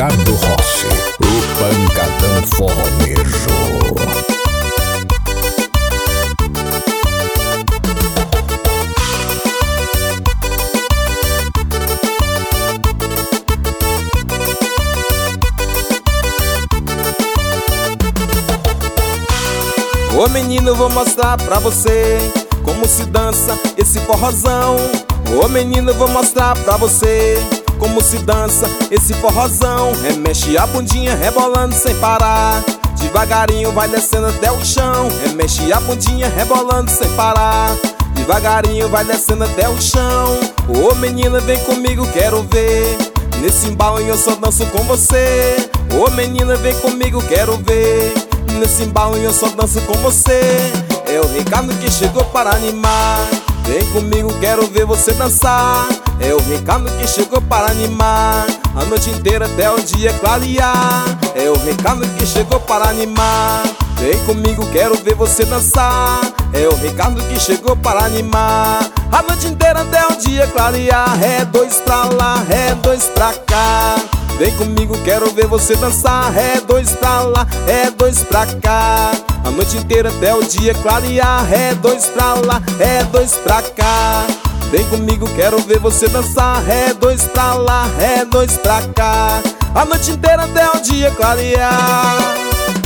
Ricardo Rossi, o pancadão forroneiro. Ô menino, vou mostrar pra você como se dança esse forrozão. Ô menino, vou mostrar pra você como se dança esse forrozão. Remexe a bundinha rebolando sem parar, devagarinho vai descendo até o chão. Remexe a bundinha rebolando sem parar, devagarinho vai descendo até o chão. Ô menina, vem comigo, quero ver, nesse embalo eu só danço com você. Ô menina, vem comigo, quero ver, nesse embalo eu só danço com você. É o Ricardo que chegou para animar, vem comigo, quero ver você dançar. É o Ricardo que chegou para animar, a noite inteira até o dia clarear. É o Ricardo que chegou para animar, vem comigo, quero ver você dançar. É o Ricardo que chegou para animar, a noite inteira até o dia clarear. É dois pra lá, é dois pra cá, vem comigo, quero ver você dançar. É dois pra lá, é dois pra cá, a noite inteira até o dia clarear. É dois pra lá, é dois pra cá, vem comigo, quero ver você dançar. É dois pra lá, é dois pra cá, a noite inteira até o dia clarear.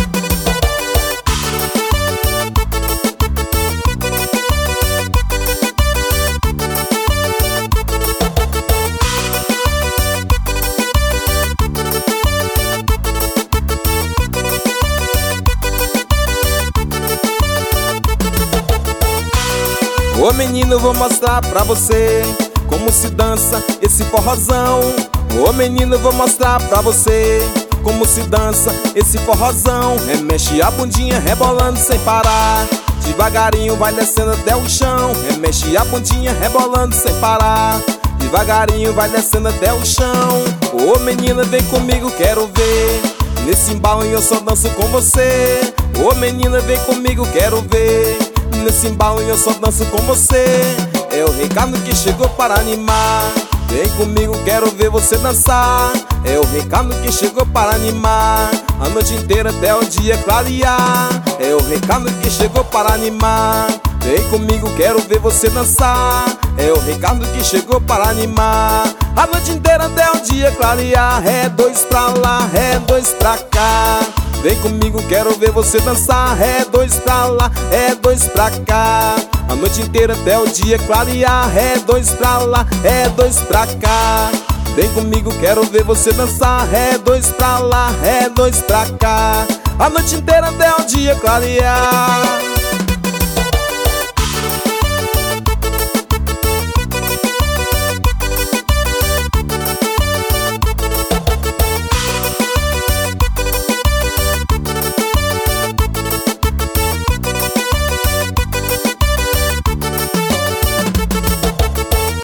Ô menino, vou mostrar pra você como se dança esse forrozão. Ô menino, vou mostrar pra você como se dança esse forrozão. Remexe a bundinha rebolando sem parar, devagarinho vai descendo até o chão. Remexe a bundinha rebolando sem parar, devagarinho vai descendo até o chão. Ô menina, vem comigo, quero ver, nesse embalo eu só danço com você. Ô menina, vem comigo, quero ver, nesse embalo eu só danço com você. É o Ricardo que chegou para animar, vem comigo, quero ver você dançar. É o Ricardo que chegou para animar, a noite inteira até o dia clarear. É o Ricardo que chegou para animar, vem comigo, quero ver você dançar. É o Ricardo que chegou para animar, a noite inteira até o dia clarear. É dois pra lá, é dois pra cá, vem comigo, quero ver você dançar. É dois pra lá, é dois pra cá, a noite inteira até o dia clarear. É dois pra lá, é dois pra cá, vem comigo, quero ver você dançar. É dois pra lá, é dois pra cá, a noite inteira até o dia clarear.